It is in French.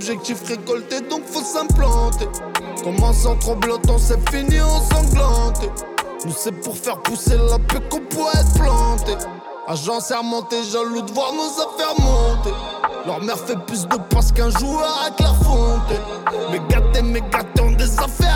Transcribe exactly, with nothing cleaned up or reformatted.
objectif récolté, donc faut s'implanter. Commence en tremblotant, c'est fini ensanglanté. Nous c'est pour faire pousser la paix qu'on pourrait être planté. Agent sermenté, jaloux de voir nos affaires monter. Leur mère fait plus de passes qu'un joueur à Clairefontaine. Mais gâtés, mais gâtés ont des affaires